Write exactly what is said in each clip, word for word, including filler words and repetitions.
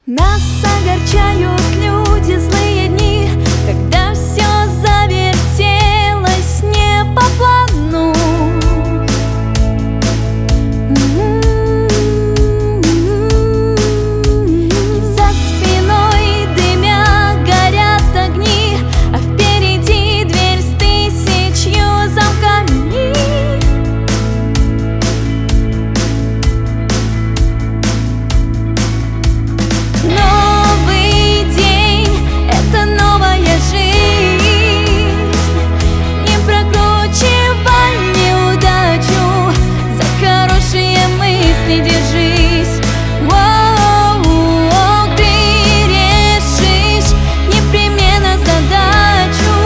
Нас огорчают люди, злые дни, когда все завертелось не по плану. И за спиной дымя горят огни, а впереди дверь с тысячью замками. Новый день — это новая жизнь. Не прокручивай неудачу, за хорошие мысли держись. Воу, ты решишь непременно задачу.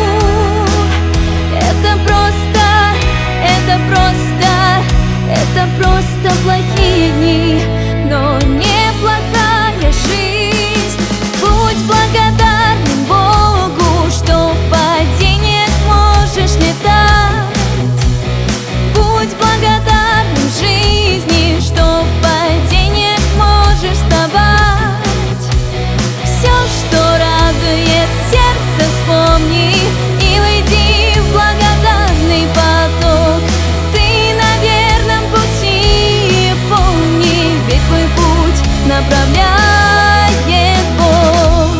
Это просто, это просто, это просто плохие дни, но неплохая жизнь. Будь благодарным Богу, что в падениях можешь летать. Будь благодарным жизни, что в падениях можешь вставать. Все, что радует сердце, вспомни и войди в благодарный поток. Ты на верном пути, помни, ведь твой путь направляет Бог.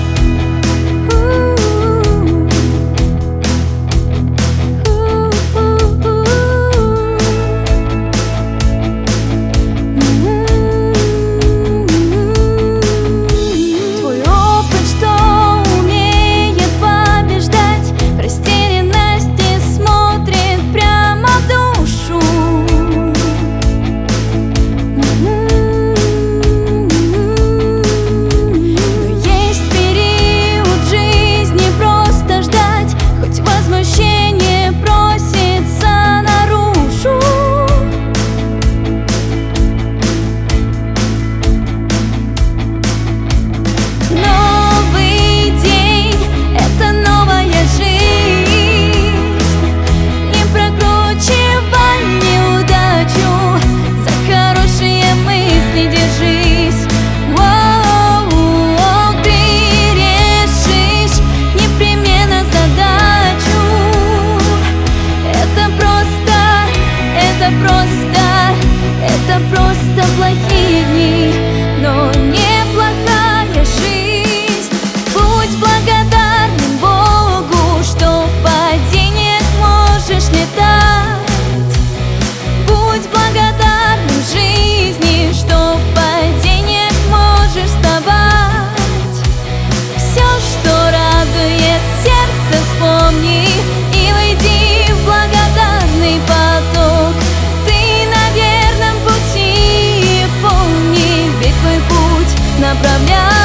Твой опыт, что умеет побеждать в растерянности, смотрит прямо в душу. Но есть период жизни просто ждать, хоть возмущение просится наружу. Новый день — это новая жизнь. Не прокручивай неудачу, за хорошие мысли держись. Воу, ты решишь непременно задачу. Это просто, это просто, это просто плохие дни, но неплохая жизнь. Будь благодарным Богу, что в падениях можешь летать. Будь благодарным жизни, что в падениях можешь вставать. Все, что радует сердце, вспомни и войди в благодарный поток. Ты на верном пути, помни, ведь твой путь направляет